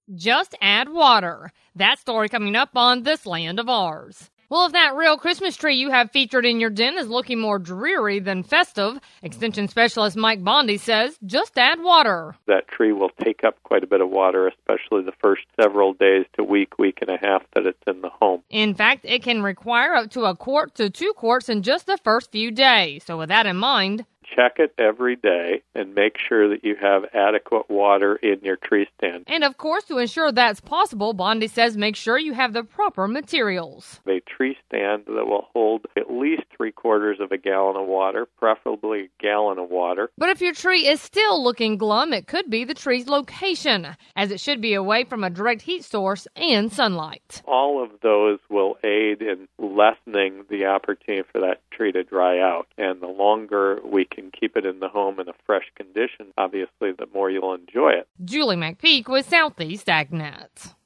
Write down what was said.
Just add water. That story coming up on This Land of Ours. Well, if that real Christmas tree you have featured in your den is looking more dreary than festive, Extension Specialist Mike Bondi says just add water. That tree will take up quite a bit of water, especially the first several days to week and a half that it's in the home. In fact, it can require up to 1 quart to 2 quarts in just the first few days. So with that in mind, check it every day and make sure that you have adequate water in your tree stand. And of course, to ensure that's possible, Bondi says make sure you have the proper materials. A tree stand that will hold at least 3/4 of a gallon of water, preferably a gallon of water. But if your tree is still looking glum, it could be the tree's location, as it should be away from a direct heat source and sunlight. All of those will aid in lessening the opportunity for that tree to dry out. And the longer we can keep it in the home in a fresh condition, obviously, the more you'll enjoy it. Julie McPeak with Southeast AgNet.